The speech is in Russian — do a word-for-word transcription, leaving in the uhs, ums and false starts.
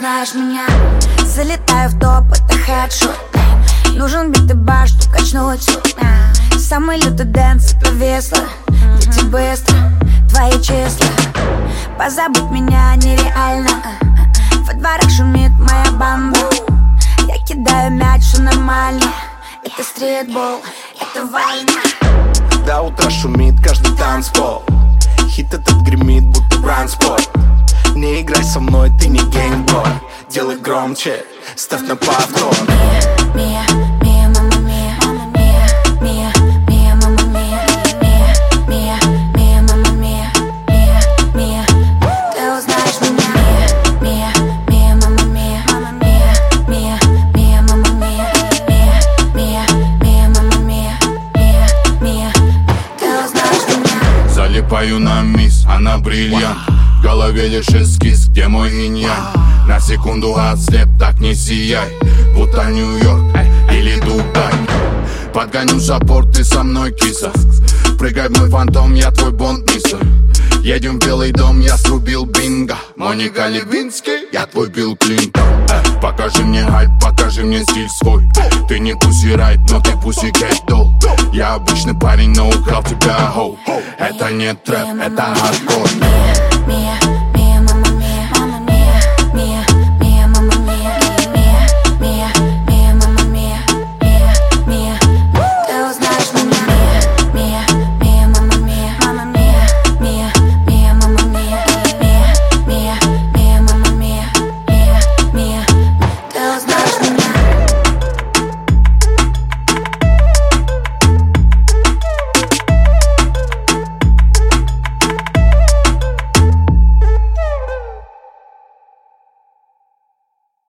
узнаешь меня. Залетаю в топ, это хедшот. Нужен бит и баш, чтоб качнуть. Самый лютый дэнс, это весло. Дети быстро, твои числа. Позабыть меня нереально. Во дворах шумит моя банда. Я кидаю мяч, все нормально. Это стритбол, это война. До утра шумит каждый танцпол. Хит этот гремит, будто бранспорт. Не играй со мной, ты не геймбой. Делай громче, ставь на повтор. Мия, Мия, мама Мия, Мия, Мия, Мия, мама Мия, Мия, Мия, Мия, мама Мия, Мия, Мия. Ты узнаешь меня. Мия, Мия, мама Мия, Мия, Мия, Мия, мама Мия, Мия, Мия, Мия, мама Мия, Мия, Мия. Ты узнаешь меня. Залипаю на мисс, она бриллиант. В голове лишь эскиз, где мой инь-янь. На секунду отслеп, так не сияй. Будто Нью-Йорк или Дубай. Подгоню запор, ты со мной, киса. Прыгай в мой фантом, я твой бонд, мистер. Едем в Белый дом, я срубил бинго. Моника Левинский, я твой Билл Клинтон. Покажи мне хайп, покажи мне стиль свой. Ты не пусси райт, но ты пусси кэт дол. Я обычный парень, но украл тебя хоу. Это не трэп, это хардкор. Мия,